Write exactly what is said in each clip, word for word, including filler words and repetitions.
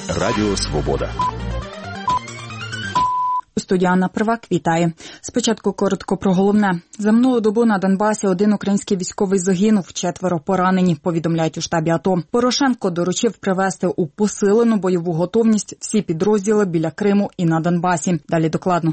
Радіо Свобода. Студія Анна Привак вітає. Спочатку коротко про головне. За минулу добу на Донбасі один український військовий загинув, четверо поранені, повідомляють у штабі АТО. Порошенко доручив привести у посилену бойову готовність всі підрозділи біля Криму і на Донбасі. Далі докладно.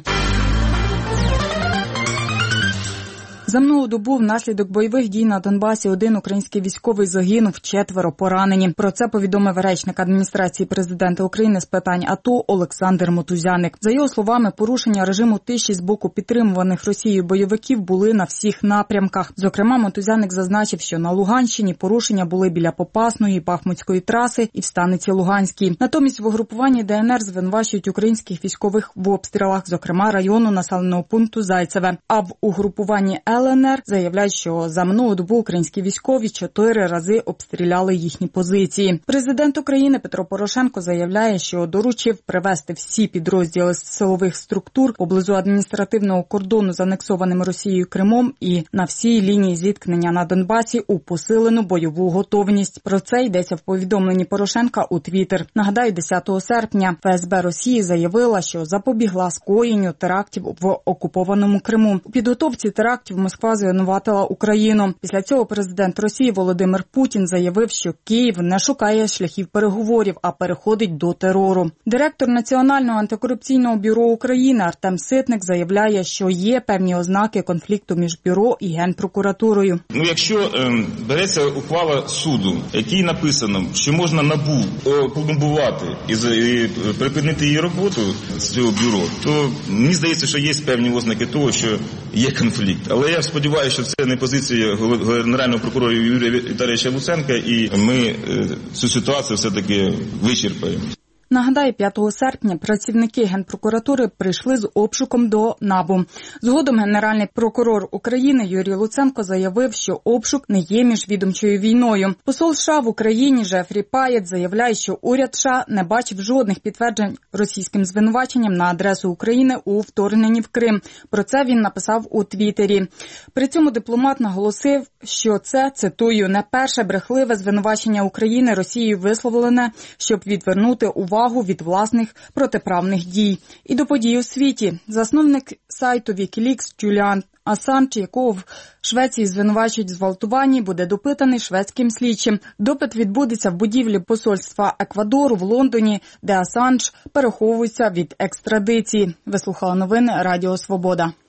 За минулу добу внаслідок бойових дій на Донбасі один український військовий загинув, четверо поранені. Про це повідомив речник адміністрації президента України з питань АТО Олександр Мотузяник. За його словами, порушення режиму тиші з боку підтримуваних Росією бойовиків були на всіх напрямках. Зокрема, Мотузяник зазначив, що на Луганщині порушення були біля Попасної, Бахмутської траси і в Станиці Луганській. Натомість в угрупуванні ДНР звинувачують українських військових в обстрілах, зокрема району населеного пункту Зайцеве. А в угрупуванні ЛНР заявляють, що за минулу добу українські військові чотири рази обстріляли їхні позиції. Президент України Петро Порошенко заявляє, що доручив привести всі підрозділи силових структур поблизу адміністративного кордону з анексованим Росією Кримом і на всій лінії зіткнення на Донбасі у посилену бойову готовність. Про це йдеться в повідомленні Порошенка у Твіттер. Нагадаю, десятого серпня ФСБ Росії заявила, що запобігла скоєнню терактів в окупованому Криму. У підготовці терактів Москва звинуватила Україну. Після цього президент Росії Володимир Путін заявив, що Київ не шукає шляхів переговорів, а переходить до терору. Директор Національного антикорупційного бюро України Артем Ситник заявляє, що є певні ознаки конфлікту між бюро і Генпрокуратурою. Ну, якщо е, береться ухвала суду, в якій написано, що можна НАБУ пломбувати і, і припинити її роботу з цього бюро, то мені здається, що є певні ознаки того, що є конфлікт. Але я сподіваюся, що це не позиція Генерального прокурора Юрія Віталійовича Луценка, і ми цю ситуацію все-таки вичерпаємо. Нагадаю, п'ятого серпня працівники Генпрокуратури прийшли з обшуком до НАБУ. Згодом Генеральний прокурор України Юрій Луценко заявив, що обшук не є міжвідомчою війною. Посол США в Україні Жефрі Паєт заявляє, що уряд США не бачив жодних підтверджень російським звинуваченням на адресу України у вторгненні в Крим. Про це він написав у Твіттері. При цьому дипломат наголосив, що це, цитую, не перше брехливе звинувачення України Росією висловлене, щоб відвернути увагу від власних протиправних дій. І до подій у світі. Засновник сайту Вікілікс Джуліан Асанж, якого в Швеції звинувачують в зґвалтуванні, буде допитаний шведським слідчим. Допит відбудеться в будівлі посольства Еквадору в Лондоні, де Асанж переховується від екстрадиції. Ви слухали новини Радіо Свобода.